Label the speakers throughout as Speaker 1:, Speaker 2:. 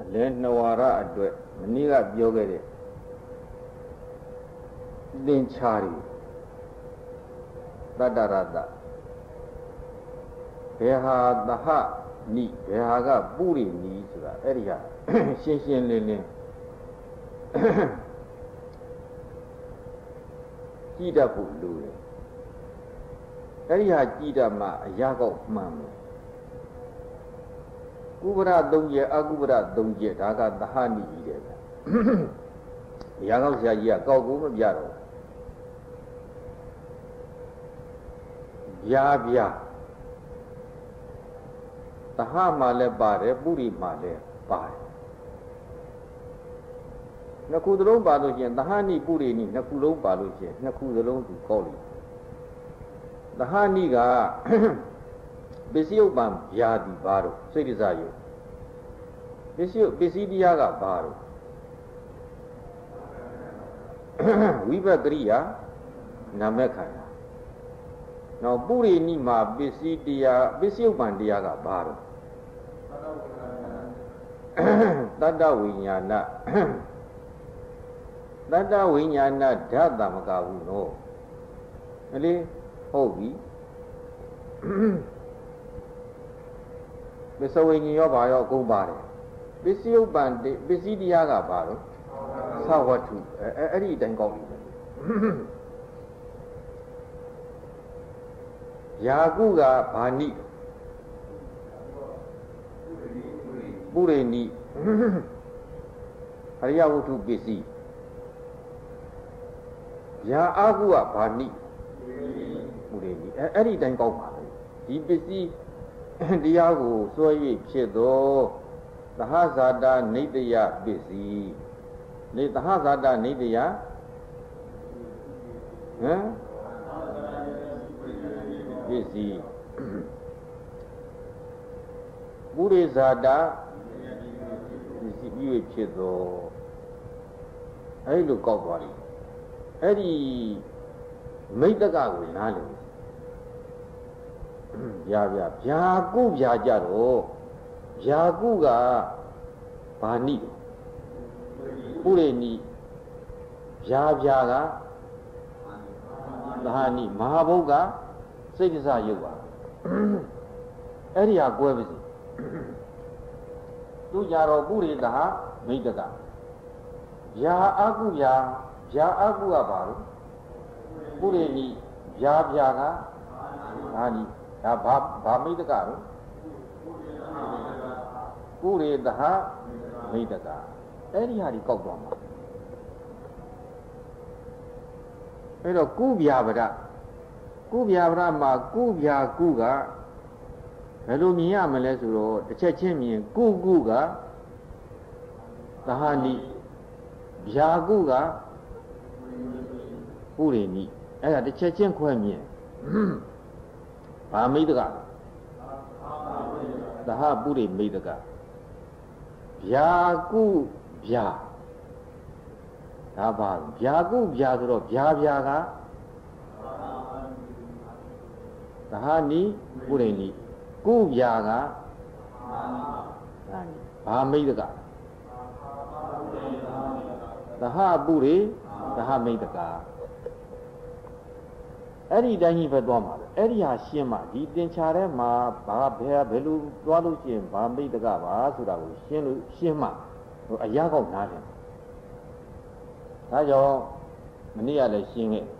Speaker 1: Lenawara adwe, Niga Yogere, Dinchari, Dadarada, Beha Daha Ni, Behaga Buri Ni, area, Shin Lilin, Gida Pulu, area Gida Ma, Yago Mam. Kubra don't ye, Agubra don't yet, I got the honey eater. Yagos go Yaro. Yabia. The Hamale Bare, Buri Male, Bare. Nakudro Balujan, the honey Buri, Nakulo Balujan, Nakudro to call it. The honey ga. Besio Bam Yadi Baro, Sedizayo. Besidiaga Baro. Viva Gria Namekaya. Now Buri Nima Besidia Besio Bandiaga Baro. Dada Winyana Dada Winyana Dada Magavuno. Ali Hobi. Besawing your bio go body. Besio bandi, Besidiaga baro. Sawatu, Eddie Dango. Yaguga Bani Bureni Ariawu busy. Ya Agua Bani Bureni, Eddie Dango. He busy. Diago, so ye Chedo, the Hazada Nidia busy. Let the Hazada Nidia busy. Burizada you Chedo. I look out body. Eddie made the guy with knowledge. Yagu Yajaro Yaguga Bani Pureni Yaga Lahani Mahaboga Sediza Yuga Area Guevisi Tu Yaro Buri Daha Midaga Ya Aguya Ya Aguabaru Pureni Yaga Hani Bamidaka Puri Daha Midaka. Any hari Kogoma. Pero Kubiabra Kubiabra Ma Kubia Guga Helumia Melesuro, the Chechemian Guguga Tahani Biaguga Purini, and the Chechen Quemian. I made the guy. The ha Buri made the guy. Yagu Bia Taban, Yagu Biagro, Biaga the Hani Burini, Gu Yaga I made the guy. The ha Buri, the ha made the guy. Eddie Danny Vedoma, Eddie Hashima, he didn't chare ma, Babia, Belu, Waluchin, Bambi the Gava, Sura, Shima, a Yago Nadim. Tayo, Mania le sing it.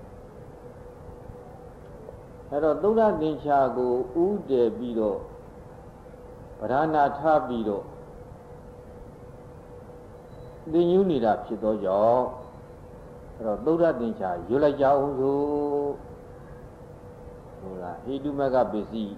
Speaker 1: Pero Dula Dinchago, Ude Bido, Parana Tabido. Then you need up to do your Dula Dincha, you like Yahoo. He do mega busy.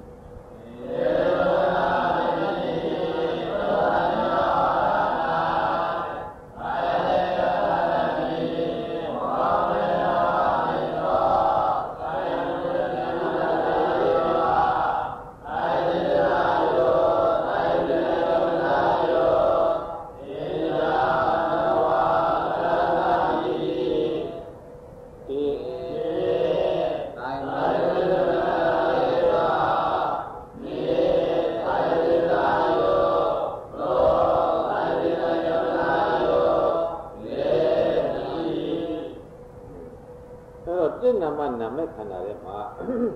Speaker 1: မနာမခန္ဓာထဲမှာ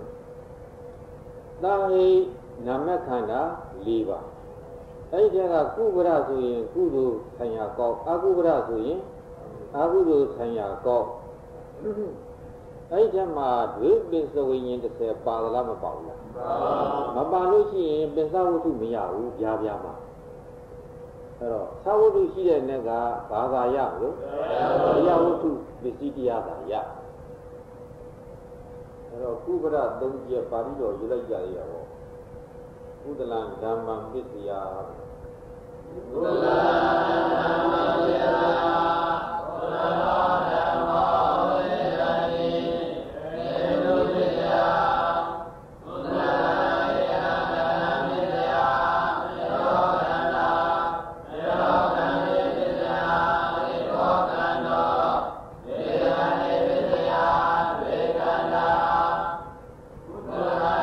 Speaker 1: သာဟိနာမခန္ဓာ၄ပါးအဲ့ဒီကကုပ္ပရဆိုရင်ကုသိုလ်ဆိုင်ရာကောက်အကုပ္ပရဆိုရင်အကုသိုလ်ဆိုင်ရာကောက်အဲ့ဒီမှာဒွေပင်စဝိညာဉ်30ပါသလားမပါဘူးလားမပါလို့ရှိရင်ပင်စဝတ္ထုမရဘူးပြားပြားမှာအဲ့တော့သဝတ္ထုရှိတဲ့နဲ့ကဘာသာရလို့တရားဝတ္ထုပစ္စည်းတရားသာရအဲ့တော့ကုပ္ပရ၃ချက်ပါဠိတော်ယူလိုက်ကြရတော့ကုသလံဓမ္မံပစ္စယကုသလံဓမ္မံပစ္စယကုသလံဓမ္မံပစ္စယေတုပစ္စယကုသလံယံဓမ္မံပစ္စယယောကန္တာယောကန္တိပစ္စယယောကန္တောဝေကန္တိပစ္စယဝေကန္တာကုသလံ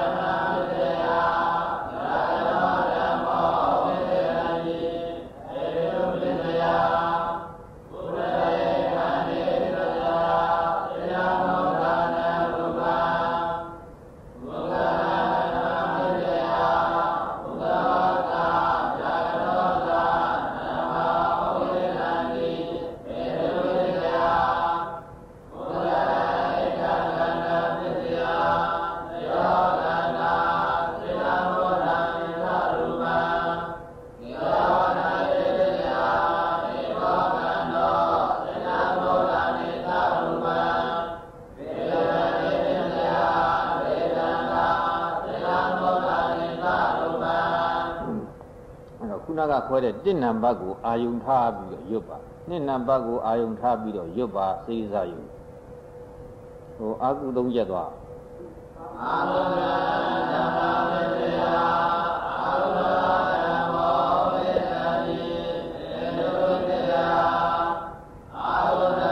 Speaker 1: ခွဲတဲ့1နံပါတ်ကိုအာယုံထားပြီးတော့ရွတ်ပါ2နံပါတ်ကိုအာယုံထားပြီးတော့ရွတ်ပါစိတ်စားယူဟိုအာကု3ရက်သွားအာဟုရဓမ္မဝိတ္တယအာဟုရဓမ္မဝိတ္တတိေတုပစ္စယအာဟုရ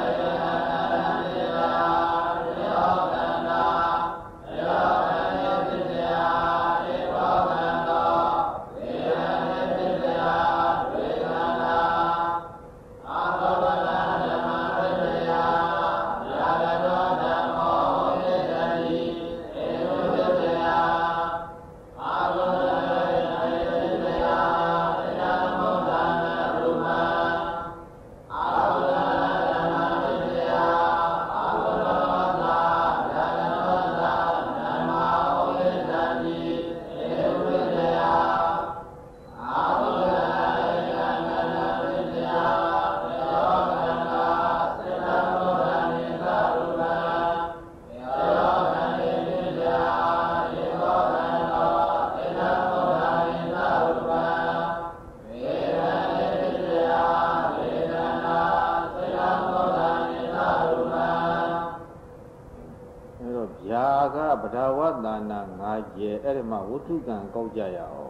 Speaker 1: ဝတ္ထုကံကောက်ကြရအောင်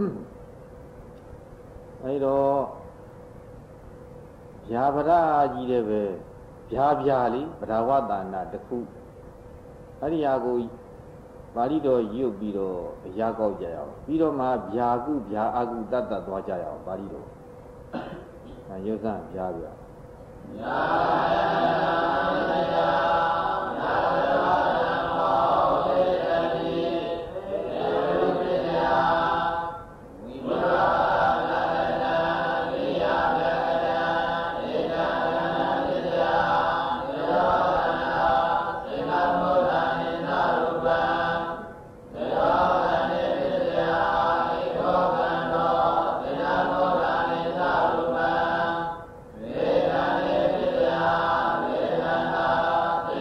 Speaker 1: အဲတော့ဗျာပဒကြီးတဲ့ပဲဗျာဗျာလေးပဒဝတ္တနာတစ်ခုအဲ့ဒီဟာကိုပါဠိတော်ရွတ်ပြီးတော့အရာကောက်ကြရအောင်ပြီးတော့မှဗျာကုဗျာအကုတတ်တတ်သွားကြရအောင်ပါဠိတော်ရွတ်စမ်းဗျာဗျာဗျာဗျ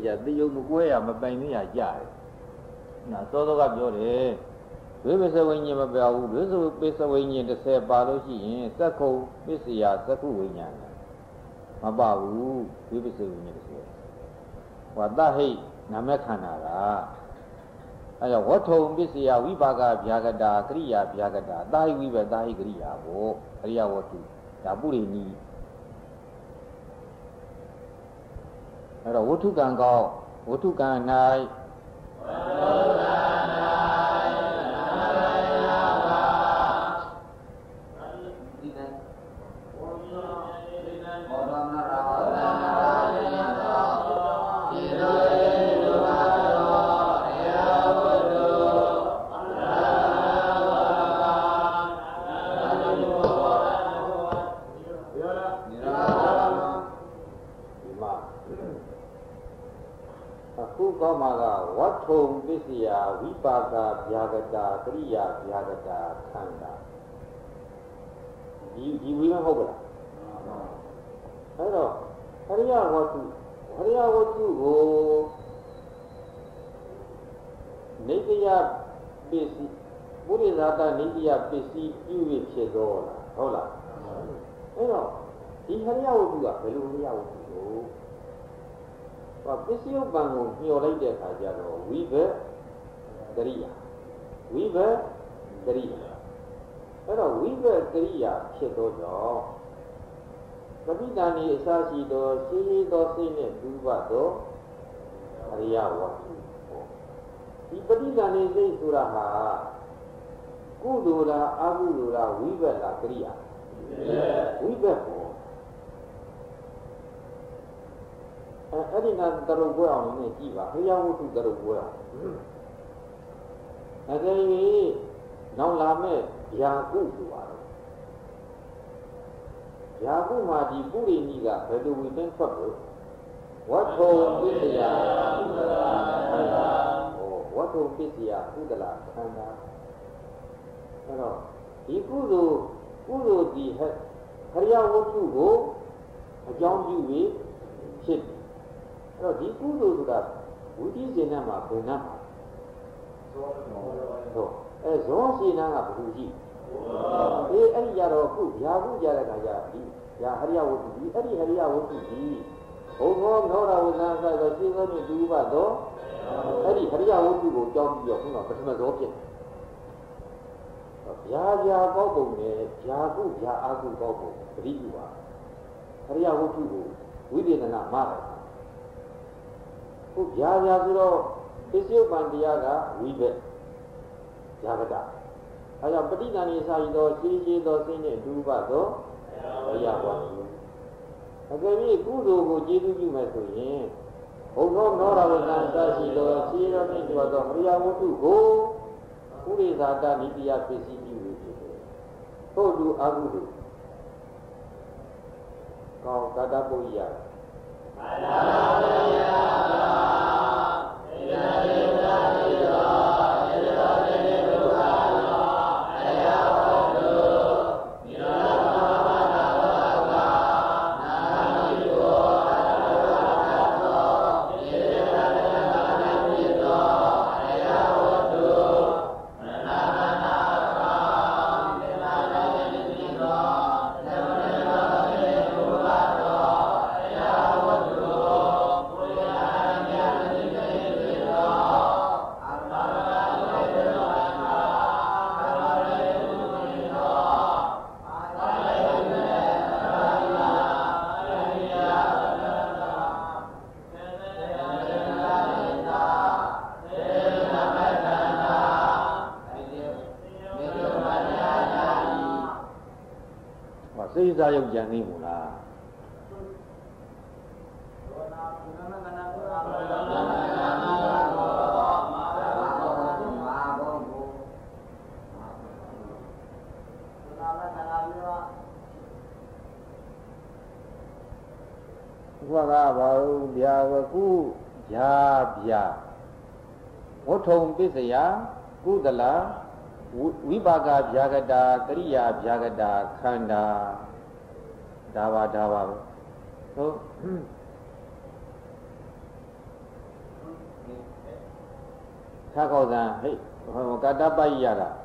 Speaker 1: ကြသေယုံမကွဲရမပိုင်သေးရကြတယ်နာသောသောကပြောတယ်ဒွေပစ္စဝိညာဉ်မပြောဘူးဒွေပစ္စဝိညာဉ်30ပါလို့ရှိရင်သက္ခုပစ္စယသက္ခုဝိညာဏမပါဘူးဒွေပစ္စဝိညာဉ်30ဟောတဟိနာမခန္ဓာကအဲကြောင့်ဝဋ္ထုံပစ္စယဝိပါကဗျာကတာကရိယာဗျာကတာတာဟိဝိဘတာဟိကရိယာဘောကရိယာဝတ္ထုဒါပုရိနီအဲ့တော့ဝတ္ထုကံကောဝတ္ထုကံ၌ထုံပစ္စယဝိပါကဗျာကတာကရိယာဗျာကတာခန္ဓာဒီဝိမဟုတ်ပါလားအဲ့တော့ဟရိယဝတ္ထုကိုနေတယပစ္စည်းဘုရိဇာတနေတယပစ္စည်းပြု၍ဖြစ်တော်လားဟုတ်လားအဲ့တော့ဒီဟရိယဝတ္ထုကဘယ်လိုဟရိယဝတ္ထုကိုပစ္စည်းဥပ္ပံကိုညှော်လိုက်တဲ့အခါကျတော့ဝိဘကရိယာအဲ့တော့ဝိဘကရိယာဖြစ်တော့ကြောင့်ပဋိသန္ဓေအစရှိသောရှင်းရသောစိတ်နဲ့ဒုဘသောအရိယဝတ္ထုဒီပဋိသန္ဓေစိတ်ဆိုတာဟာကုသိုလ်လားအကုသိုလ်လားဝိဘလားကရိယာဝိဘကိုအဲ့ဒီကတရုပ်ပွဲအောင်နေကြည့်ပါဘုရားဝတ္ထုတရုပ်ပွဲအောင်အဲ့ဒီနောက်လာမဲ့ယာကုဆိုပါတော့ယာကုမှာဒီပုရိနိကဘယ်လိုဝင်တဲ့ထွက်လို့ဝတ္ထုပစ္စယကုသလာခန္ဓာဝတ္ထုပစ္စယကုသလာခန္ဓာအဲ့တော့ဒီကုသိုလ်ဒီဟဲ့ခရိယဝတ္ထုကိုအကြောင်းပြုပြီးဖြစ်အဲ့တော့ဒီကုသိုလ်ဆိုတာဝိတိစေနမှာဘုံနာမှာဟုတ်ဇောစေနကဘယ်လိုရှိအဲ့ဒီကြတော့ခုဗျာကုကြတဲ့ခါကျဒီဗျာဟရိယဝတ္ထုဒီအဲ့ဒီဟရိယဝတ္ထုဒီဘုံဘောနောရဝဇ္ဇံဆိုတော့ရှင်းသောမြတ်ဒုဘသောအဲ့ဒီဟရိယဝတ္ထုကိုကြောင်းပြီးတော့ခုနကပထမဇောဖြစ်ဗျာကောပုံနဲ့ဗျာကုဗျာအာကုကောပုံပရိပုပါဟရိယဝတ္ထုကိုဝိသေသနာမှားတယ်ခုဗျာဆိုတော့ပစ္စယုပ္ပံတရားကဝိဘက်ဗျာကတာအဲကြောင့်ပဋိသန္ဓေစာရည်သောရှင်းရှင်းသောစိတ်နဲ့ဒုဘသောအရာဝတ္ထုအကယ်၍ကုသိုလ်ကိုကျေးဇူးပြုမယ်ဆိုရင်ဘုံသောနောရဝဇ္ဇံသရှိသောရှင်းတော်နှင့်ကြောသောအရာဝတ္ထုကိုဥရိဇာတနိတယပစ္စည်းပြု၍ဖြစ်တယ်ထို့သူအကုသိုလ်ကောင်းကာတပုရိယကာတပုရိယစိတ်စားရုပ်ကြံနေမို့လားဘုရားဘာလို့ဗျာကုဗျာဝဋ္ထုံပစ္စယကုသလာဝိပါကဗျာကတာကရိယာဗျာကတာခန္ဓာဒါပါပဲဟုတ်他高山嘿，我嘎达巴伊呀啦。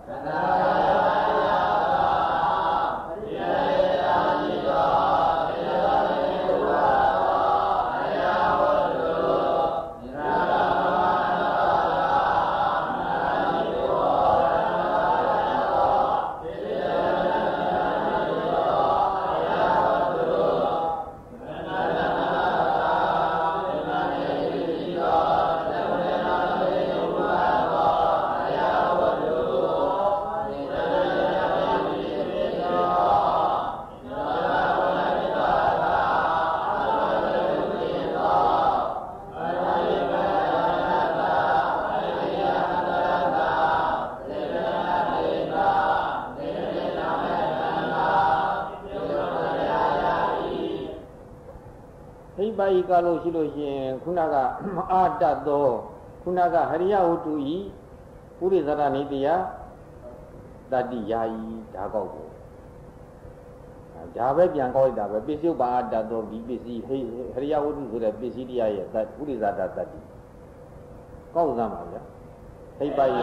Speaker 1: ဟိပါဤကာလို့ရှိလို့ရှင်ခုနကအာတတ်သောခုနကဟရိယဝတ္ထုဤပုရိသရနိတရားတတ္တိယာဤဒါကောက်ကိုဒါပဲပြန်ကောက်လိုက်တာပဲပစ္စုပ္ပါအာတတ်သောဒီပစ္စည်းဟရိယဝတ္ထုဆိုတဲ့ပစ္စည်းတရားရဲ့ပုရိသတာတတ္တိကောက်စမ်းပါဗျာဟိပါဤ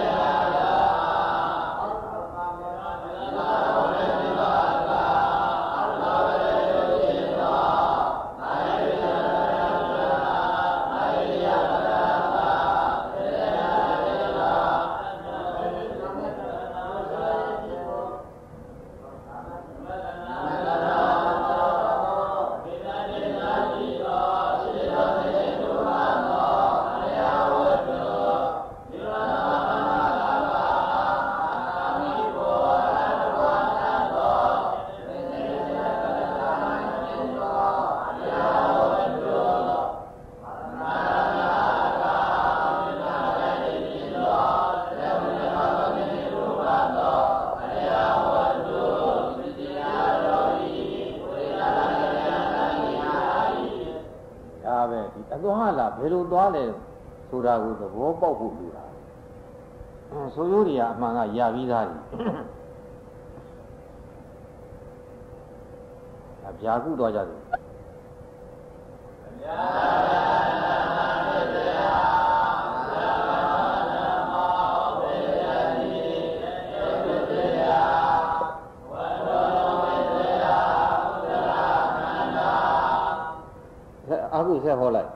Speaker 1: ဘယ်လိုသွားလဲဆိုတာကိုသဘောပေါက်ဖို့လိုတာဆိုရိုးတွေကအမှန်ကရပြီးသားတယ်ဗျာကုသွားကြတယ်အခုဆက်ဟောလိုက်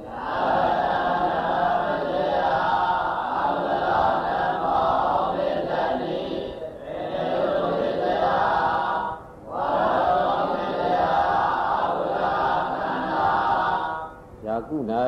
Speaker 1: ကု၌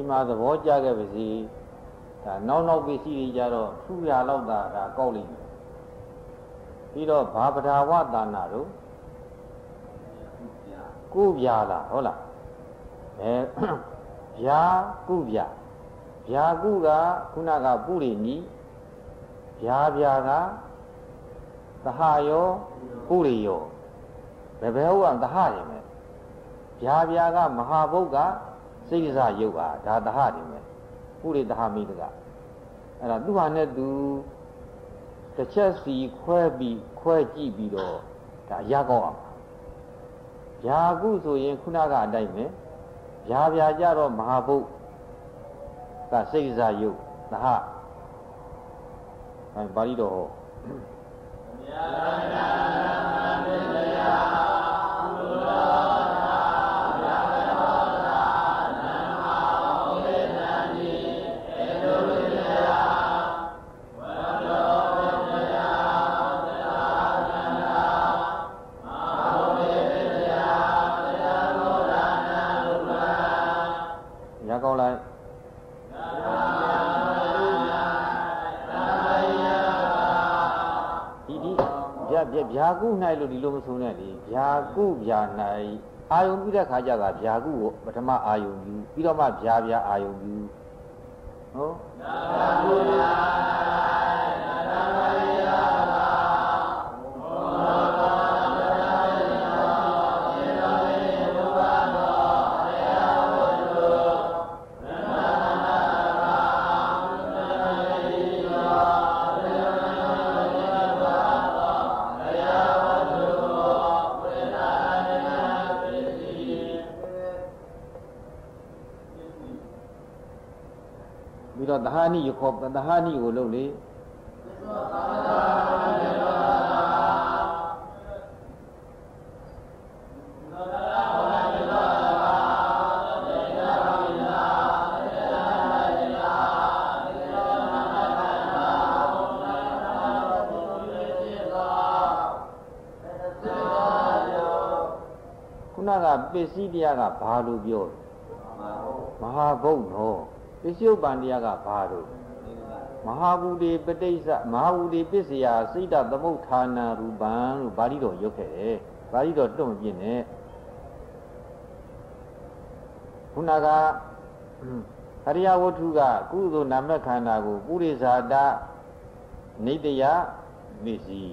Speaker 1: မှာသဘောကျခဲ့ပါစီဒါနောက်ပစ္စည်းတွေကြတော့ထူရလောက်တာဒါကောက်လိမ့်မယ်ပြီးတော့ဘာပဒါဝသာနာတို့ကုဗျာလားဟုတ်လားဗျာကုဗျာဗျာကုကခုနကပုရိနီဗျာဗျာကသဟယောပုရိယောဘယ်ဟုတ်ကသဟတယ်မယ်ဗျာဗျာကမဟာဘုတ်ကစိတ်စရုပ်ကဒါသဟတယ်မယ်ပုရိသဟမိတကအဲ့ဒါသူဟာနဲ့သူတစ်ချက်စီခွဲကြည့်ပြီးတော့ဒါရကောက်အောင်ဗျာကုဆိုရင်ခုနကအတိုင်းပဲဗျာဗျာကြတော့မဟာဘုတ်ကစိတ်စရုပ်သဟအဲပါဠိတော်ဟောကောင်းလိုက်ဗျာကု၌လို့ဒီလိုမဆိုနဲ့လေဗျာကုဗျာ၌အာယုံပြုတဲ့ခါကျတာဗျာကုကိုပထမအာယုံယူပြီးတော့မှဗျာအာယုံယူဟုတ်ဗျာကုဗျာသဟာနိရခေါ်သဟာနိကိုလုပ်လေခုနကပစ္စည်းတရားကဘာလို့ပြောမဟာဘုတ်နော်ပစ္စယုပ္ပန္တရားကဘာလို့မဟာဘူတိပဋိစ္စမဟာဘူတိပစ္စယစိတ်တသမုဋ္ဌာနာရူပံလို့ဗာဠိတော်ရုပ်ခဲ့တယ်ဗာဠိတော်တွန့်မပြည့်နဲ့ခုနကအရိယဝတ္ထုကကုသိုလ်နာမခန္ဓာကိုပုရိဇာတနိတယပစ္စည်း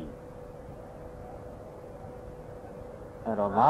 Speaker 1: အဲ့တော့မ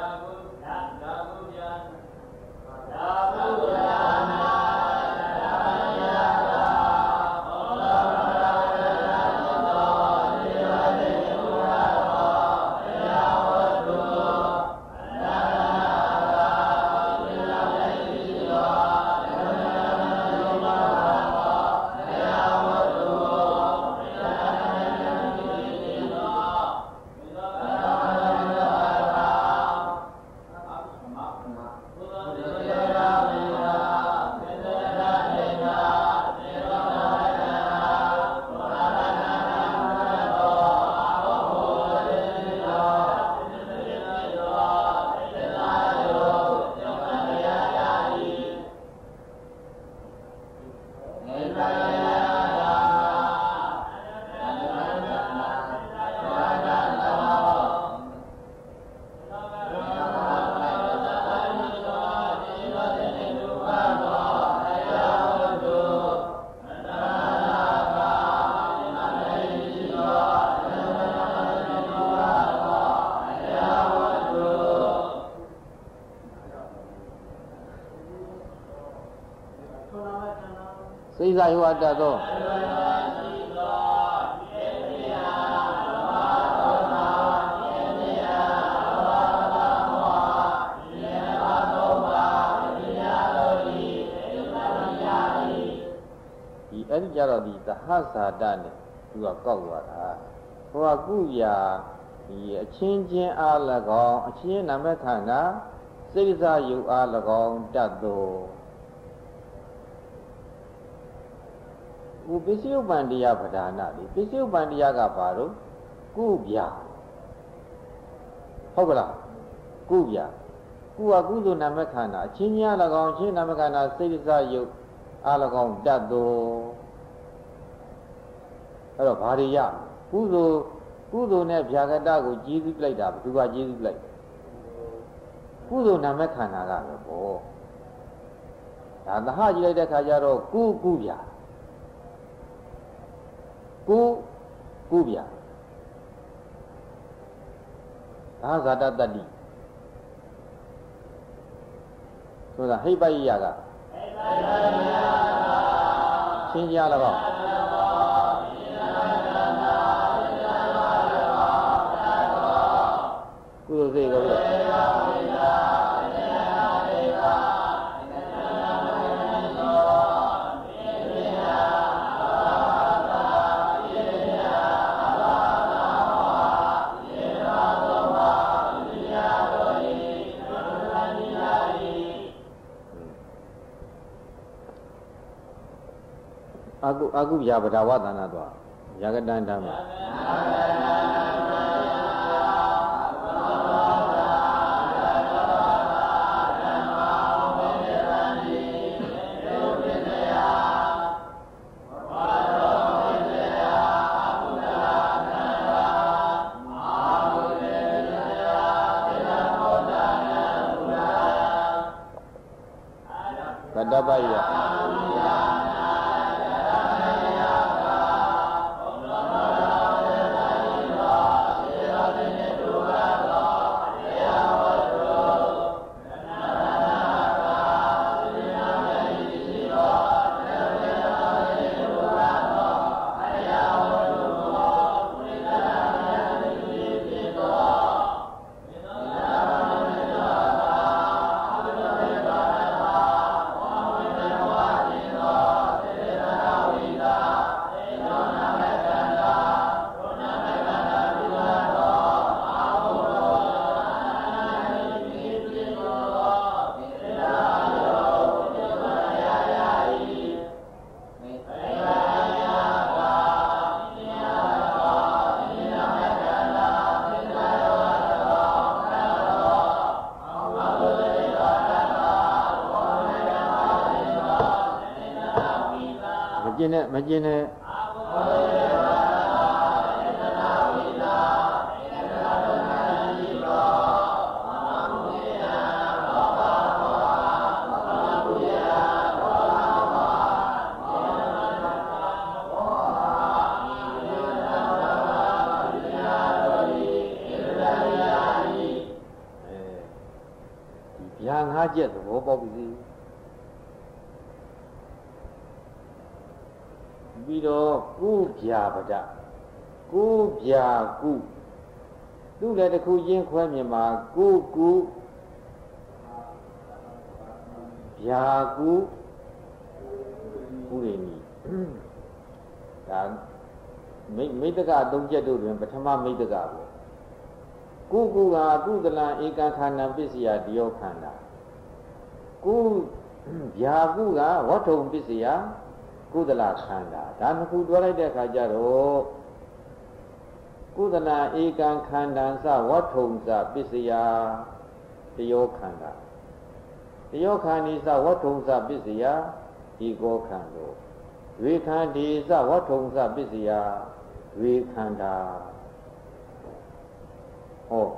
Speaker 1: စိတ်စာယောအတ္တသောအဲ့ဒီကြတော့ဒီသဟဇာတနဲ့သူကကောက်သွားတာဟိုကကုရာဒီအချင်းချင်းအား၎င်းအချင်းနာမခန္ဓာစိတ်စာယုတ်အား၎င်းတတ်သောပစ္စယုပ္ပန္တရားပဒါနလေပစ္စယုပ္ပန္တရားကဘာလို့ကုဗျာဟုတ်ကလားကုဗျာကုဝကုသိုလ်နာမခန္ဓာအချင်းများ၎င်းချင်းနာမခန္ဓာစိတ်စားယုတ်အား၎င်းတတ်သောအဲ့တော့ဘာတွေရကုသိုလ်နဲ့ဗျာကတကိုကျေးဇူးလိုက်တာဘယ်သူကကျေးဇူးလိုက်ကုသိုလ်နာမခန္ဓာကပဲပေါ့ဒါသဟကြည့်လိုက်တဲ့ခါကျတော့ကုဗျာကုဗျာဒါဇာတတ္တိဆိုတာဟိပယိယကရှင်းကြလားပေါ့ကုသိုလ်စိတ်ကိုအကုဗျာပဒါဝသနာတော့ယာကတန်ဓမ္မကတ္တပယမကျင်နဲ့ဗျာငါးချက်သဘောပေါက်ပြီပြီးတော့ကုဗျာပဒကုဗျာကုသူ့လည်းတစ်ခုချင်းခွဲမြင်မှာကုဗျာကုရိနီဒါမိတ္တကသုံးချက်တို့တွင်ပထမမိတ္တကပေါ့ကုကကုသလံဧကံခန္ဓာပစ္စယတယောခန္ဓာကုဗျာကုကဝတ္ထုံပစ္စယကုသလခန္ဓာဒါနှစ်ခုတွဲလိုက်တဲ့အခါကျတော့ကုသလဧကံခန္ဓာစဝတ္ထုံစပစ္စယတယောခန္ဓာတယောခန္ဒီစဝတ္ထုံစပစ္စယဧကောခန္ဓာဝေခန္ဒီစဝတ္ထုံစပစ္စယဝေခန္ဓာဟော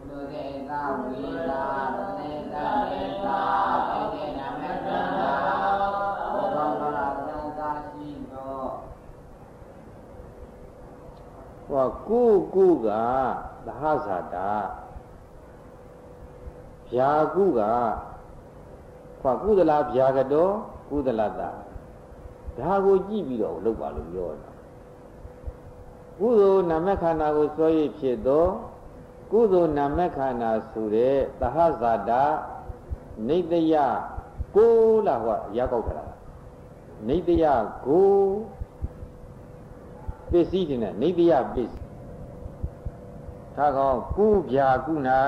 Speaker 1: ကုကသဟဇာတာဗျာကုကကုသလာဗျာကတော်ကုသလတာဒါကိုကြည့်ပြီးတော့လုပ်ပါလို့ပြောတာကုသိုလ်နာမခန္ဓာကိုစွဲရဖြစ်သောကုသိုလ်နာမခန္ဓာဆိုတဲ့သဟဇာတာနိတယကိုလာဟောရကောက်ကြတာနိတယကိုပစ္စည်းတင်တဲ့နိတယပစ္စည်းသာကောကုဗျာကု၌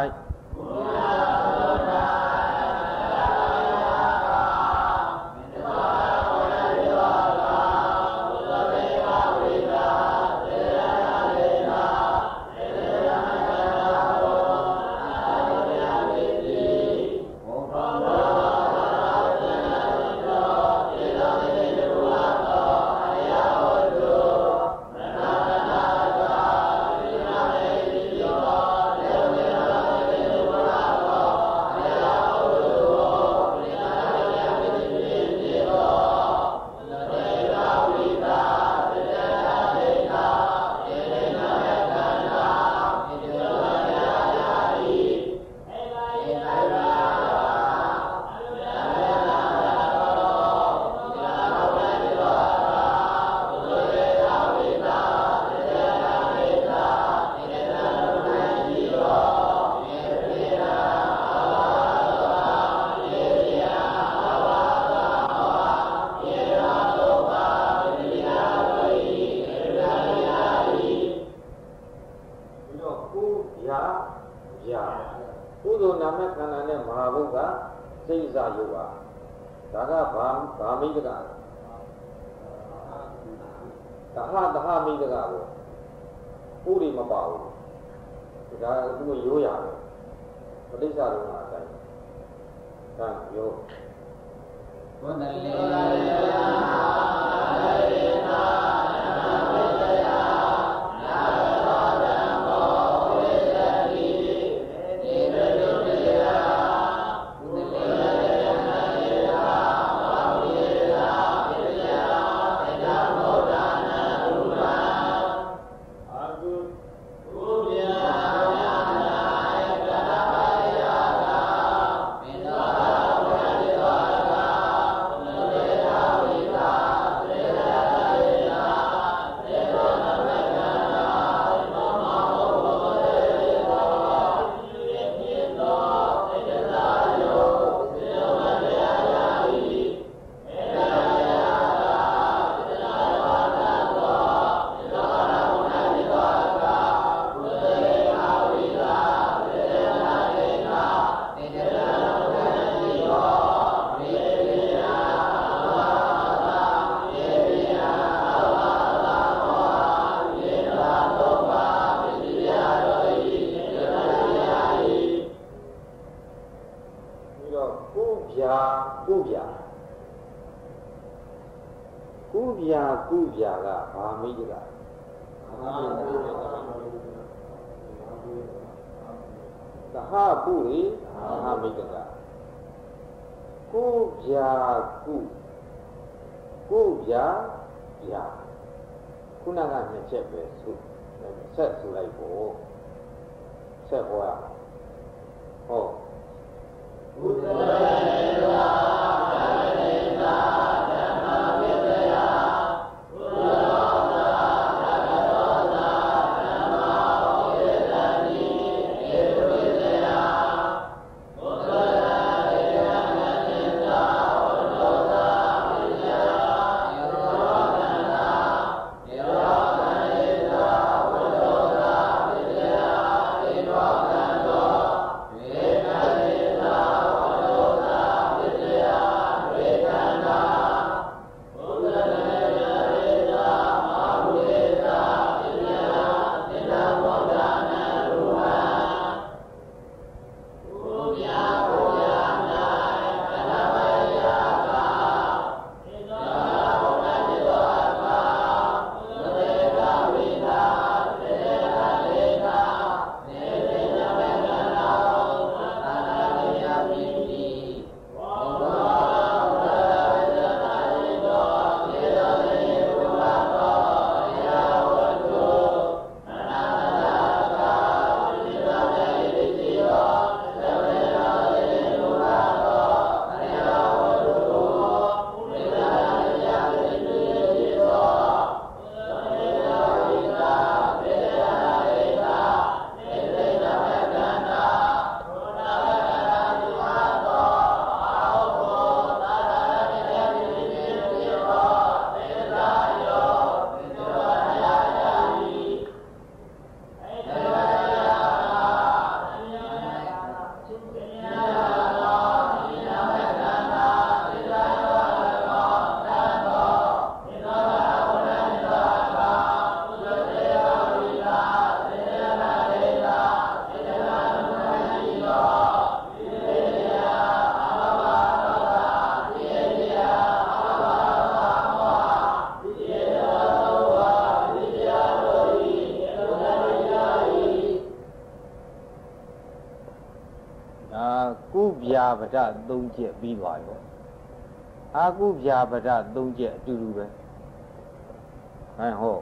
Speaker 1: ကုဗျာပဒ3ချက်ပြီးသွားရောအာကုဗျာပဒ3ချက်အတူတူပဲဟမ်ဟော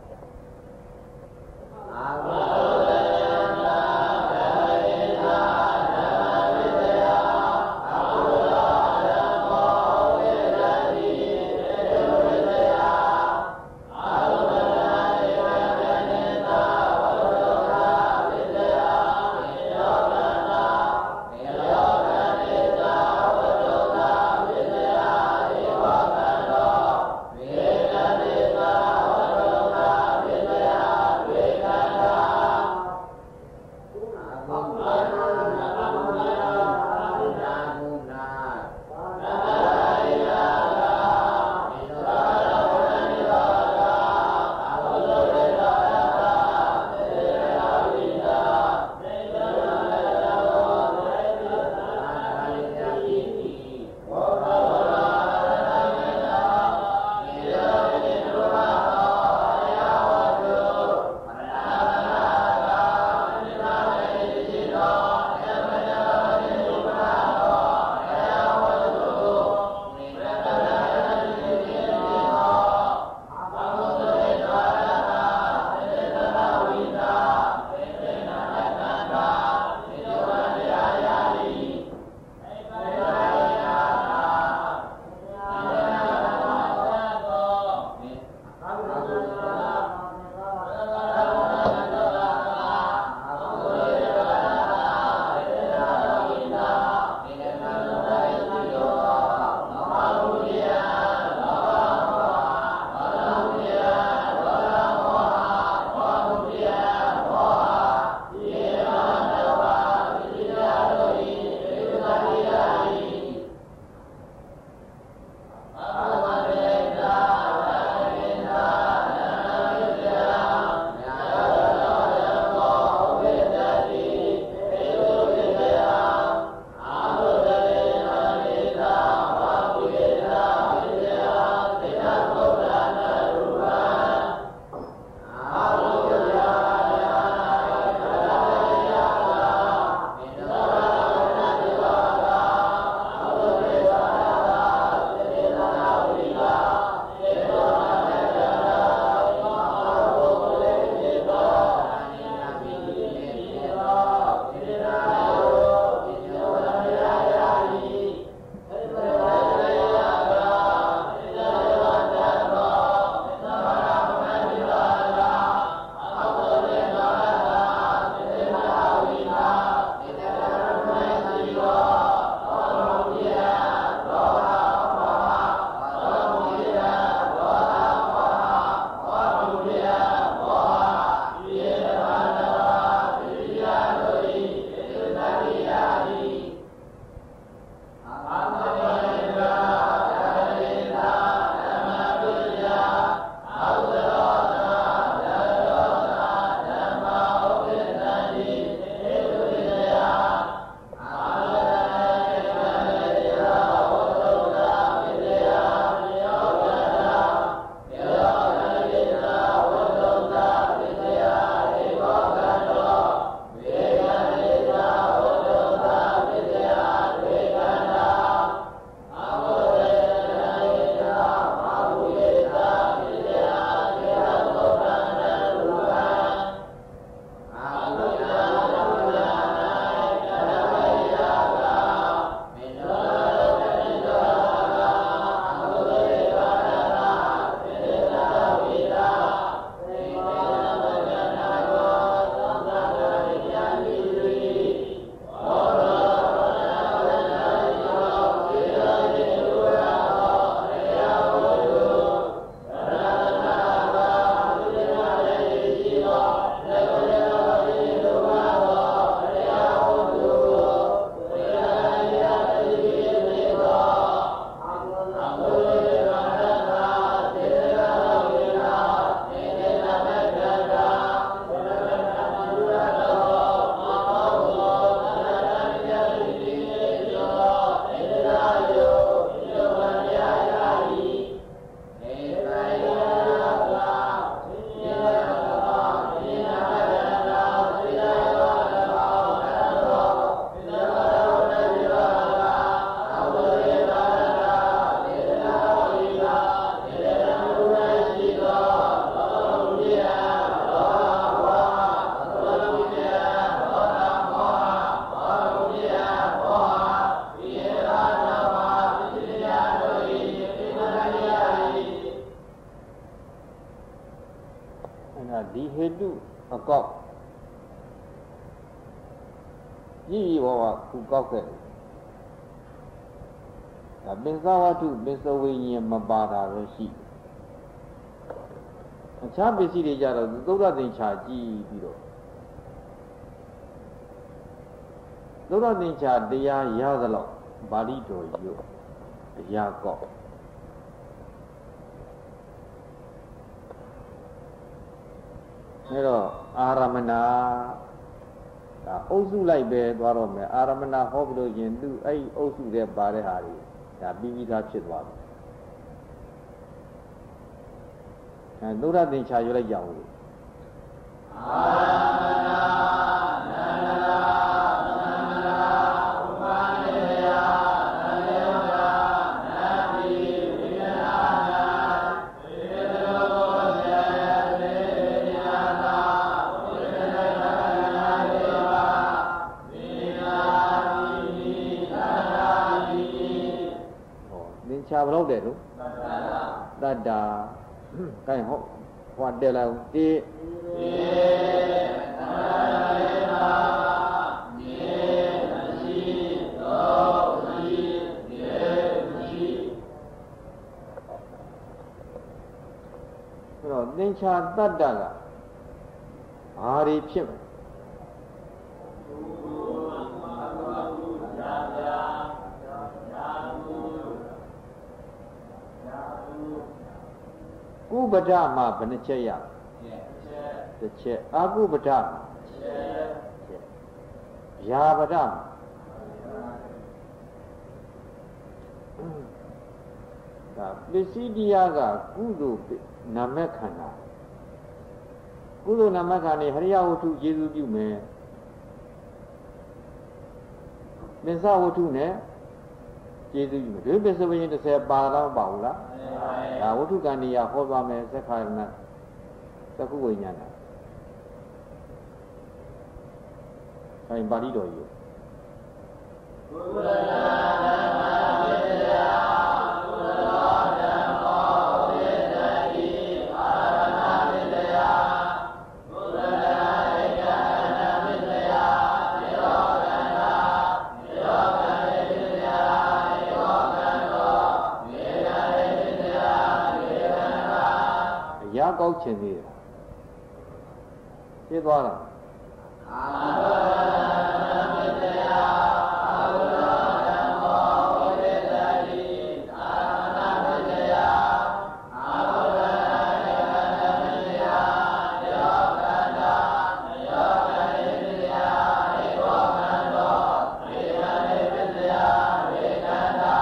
Speaker 1: အာကု
Speaker 2: Oh
Speaker 1: အကောက်ကြီးဘောကခုကောက်ခဲ့ဒါပင်စဝတ္ထုပင်စဝိညာဉ်မပါတာပဲရှိအခြားပစ္စည်းတွေကြတော့သုဒ္ဓသင်္ချာကြည့်ပြီးတော့သုဒ္ဓသင်္ချာတရားရသလောက်ပါဠိတော်ရုပ်အရာကောက်အဲတော့အာရမဏဒါအုပ်စုလိုက်ပဲသွားတော့မယ်အာရမဏဟောပြီးလို့ရင်သူအဲ့ဒီအုပ်စုတွေပါတဲ့ဟာတွေဒါပြီးပြီးသားဖြစ်သွားပြီအဲသုဒ္ဓသင်္ချာရွတ်လိုက်ကြအောင်လို့အာရမဏနန္ဒရာချာဘလို့တဲ့လို့တတ္တာကိုင်းဟုတ်ဟောတယ်လားတိတော့သင်္ချာတတ္တကဘာတွေဖြစ်မလဲကုပဒမှာဘယ်နှချက်ရတစ်ချက်အကုပဒမှာဗျာပဒမှာဒါပစ္စည်းတရားကကုသိုလ်နာမခန္ဓာကုသိုလ်နာမခန္ဓာဟရိယဝတ္ထုယေရှုပြုမယ်မစ္ဆဝတ္ထုနဲ့ကျေးဇူးပြုမယ်ဒီပစ္စဝိညာဉ်30ပါတော့ပါဘူးလားဒါဝတ္ထုကဏ္ဍရာဟောသွားမယ်သက္ခာရဏသက္ခုဝိညာဏအဲဒီပါဠိတော်ကြီးကုသလဓမ္မဝိတ္တရာကုသလောဓမ္မောဝိတ္တတိအာရဏဝိတ္တရာကုသလဧကအနဝိတ္တရာသေရောကန္တာသေရောကန္တေဝိတ္တရာဧကောကန္တောဝေဒာဝိတ္တရာဝေဒနာအရာကောက်ခြင်းသေးတယ်သိသွားလားအာဝိတ္တရာအာဝရဓမ္မောဝိတ္တတိအာရဏဝိတ္တရာအာဝရဧကနဝိတ္တရာယောကန္တာယောကန္တေဝိတ္တရာဧကောကန္တောဝေဒာဝိတ္တရာဝေဒနာ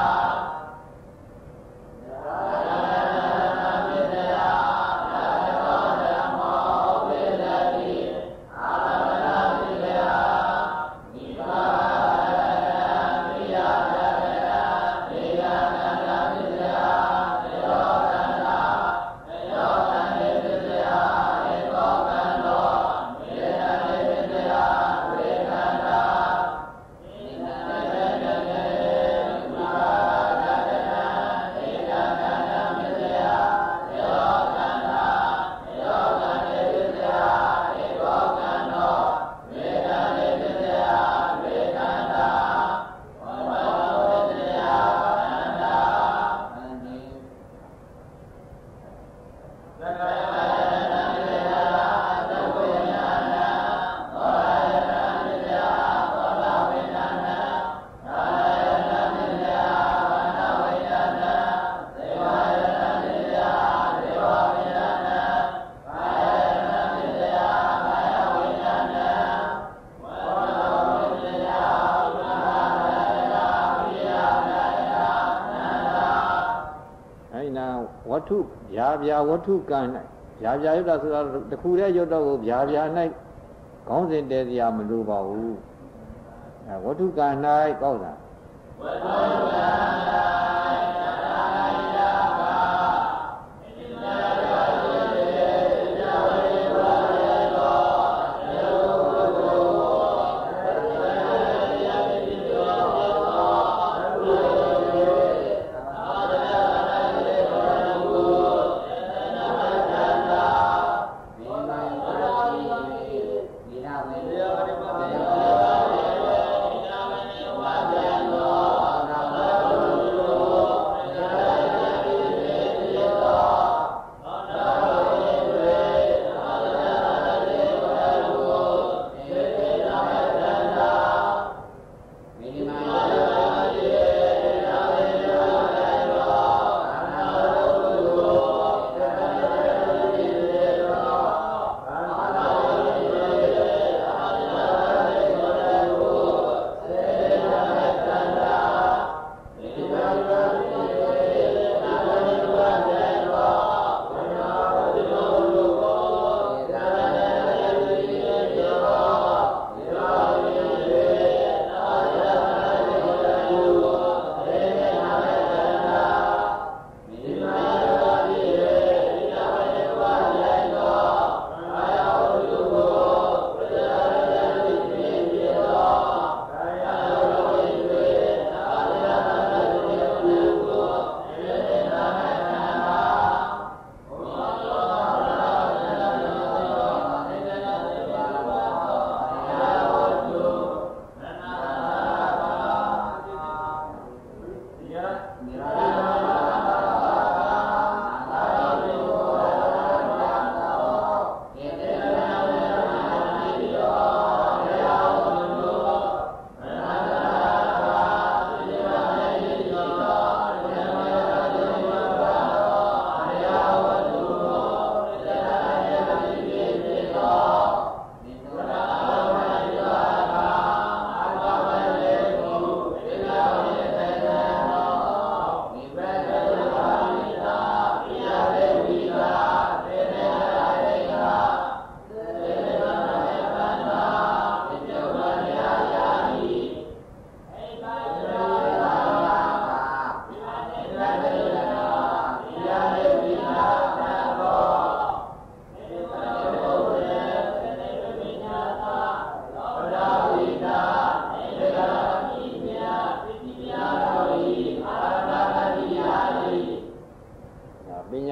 Speaker 1: ဝတ္ထုဗျာဗျာဝတ္ထုကံ၌ဗျာဗျာယုတ်တာဆိုတာတခုတည်းယုတ်တော့ကိုဗျာဗျာ၌ခေါင်းစဉ်တည်းစရာမလိုပါဘူးအဲဝတ္ထုကံ၌ကောက်တာဝတ္ထုကံ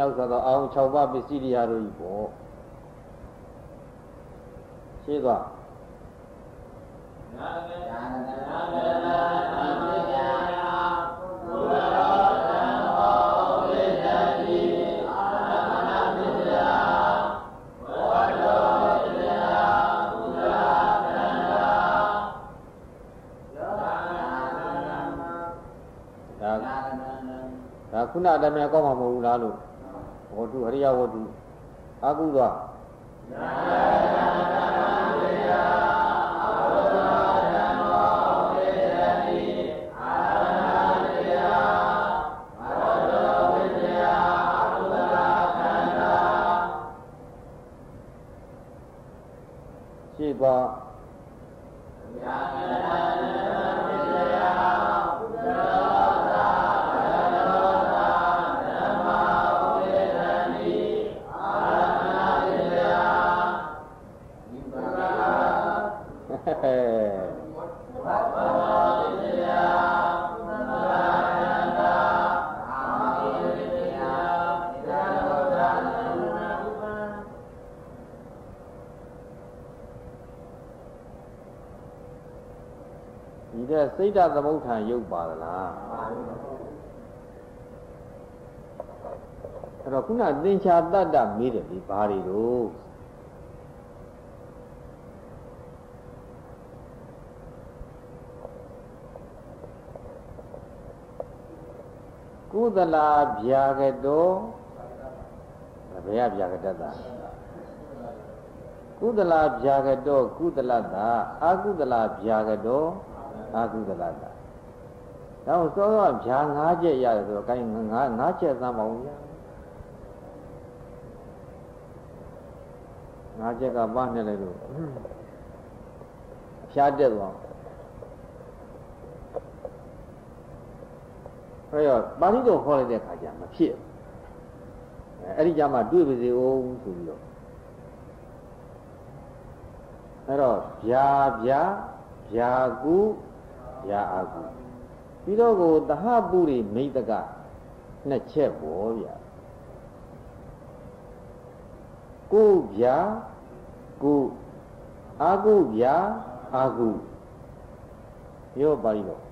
Speaker 1: လောက်ဆိုတော့အောင်6ပါးပစ္စည်းတရားတို့ကြီးပေါ့ရှင်းသွားဒါခုနအတည်းများကောင်းမှာမဟုတ်ဘူးလားလို့ဝတ္ထုဟရိယဝတ္ထုအာကုသွားရှင်းသွားစိတ်ဓာတ်သမုဋ္ဌာန်ရုပ်ပါသလားအဲ့တော့ခုနသင်္ချာတတ္တမေးတယ်ဒီဘာတွေတို့ကုသလာဗျာကတောဘယ်ရဗျာကတ္တကုသလာဗျာကတောကုသလတ္တအာကုသလာဗျာကတောအာကုသလတ္တတော့စောစောဗျာ5ချက်ရတယ်ဆိုတော့ကိုင်း5ချက်သမ်းပါဦးဗျာ5ချက်ကပါနဲ့လေလို့ဖြားတက်သွားအဲ့တော့ပါဠိတော်ခေါ်လိုက်တဲ့ခါကျမဖြစ်အဲ့ဒီကြမှာတွေ့ပါစေဦးဆိုပြီးတော့အဲ့တော့ဗျာကုဗျာအာကုပြီးတော့ကိုသဟပုရိမိတ္တက2ချက်ပေါ့ဗျာကုဗျာကုအာကုဗျာအာကုရောပါဠိတော်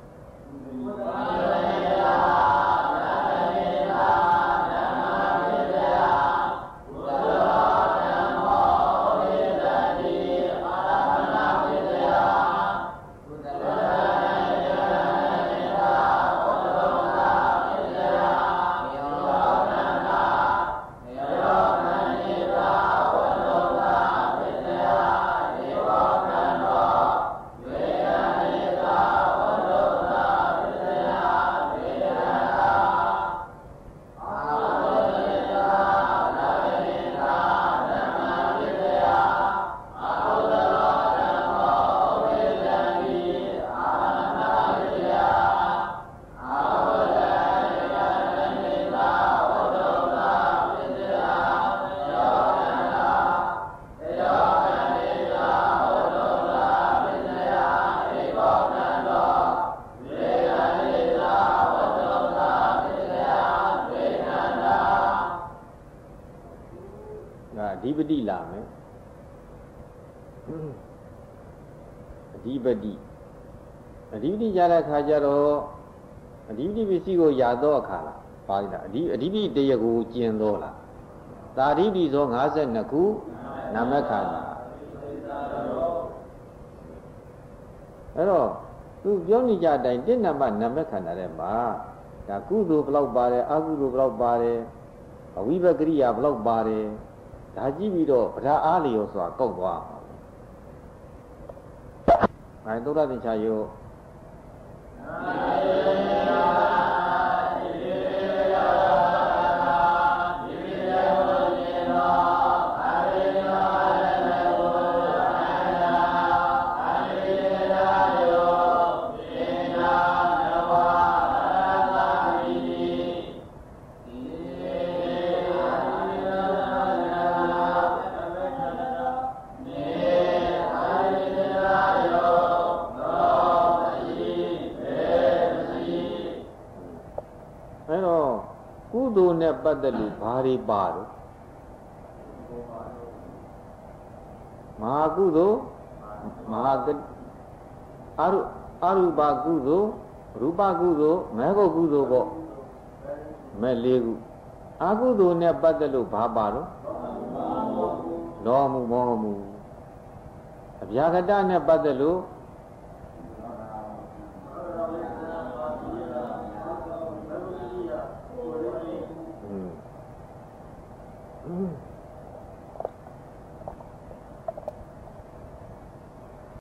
Speaker 1: အဓိပတိလာမယ်အဓိပတိရတဲ့အခါကျတော့အဓိပတိပစ္စည်းကိုရတော့အခါလားပါဠိလားအဓိပတိတရားကိုကျင်တော့လားသာဓိပတိသော52ခုနာမခန္ဓာအဲ့တော့သူပြောနေကြအတိုင်းတစ်နံပါတ်နာမခန္ဓာထဲမှာဒါကုသိုလ်ဘလောက်ပါတယ်အကုသိုလ်ဘလောက်ပါတယ်အဝိဘကရိယာဘလောက်ပါတယ်ဒါကြည့်ပြီးတော့ဗဒါအားလျော်စွာကောက်သွားအောင်။ဘာသုဒ္ဓသင်္ချာယောပတ်သက်လို့ဘာတွေပါတော့မဟာကုသိုလ်မဟာအရူပကုသိုလ်ရူပကုသိုလ်မေဃကုသိုလ်ပေါ့မဲ့၄ခုအကုသိုလ်နဲ့ပတ်သက်လို့ဘာပါတော့လောမှုမောမှုအဗျာဂတနဲ့ပတ်သက်လို့